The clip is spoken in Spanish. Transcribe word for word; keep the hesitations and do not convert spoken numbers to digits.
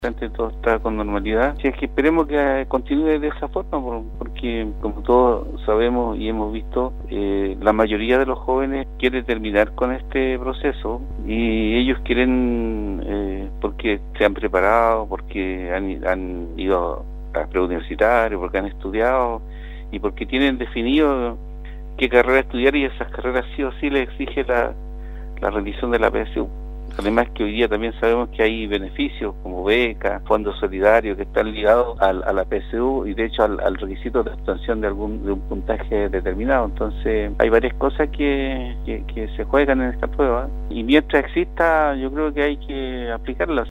todo está con normalidad. Si es que esperemos que continúe de esa forma, porque como todos sabemos y hemos visto, eh, la mayoría de los jóvenes quiere terminar con este proceso y ellos quieren, eh, porque se han preparado, porque han, han ido a preuniversitarios, porque han estudiado y porque tienen definido qué carrera estudiar, y esas carreras sí o sí les exige la, la rendición de la P S U. Además que hoy día también sabemos que hay beneficios como becas, fondos solidarios que están ligados al, a la P S U y de hecho al, al requisito de obtención de algún de un puntaje determinado. Entonces hay varias cosas que, que, que se juegan en esta prueba y mientras exista yo creo que hay que aplicarlas.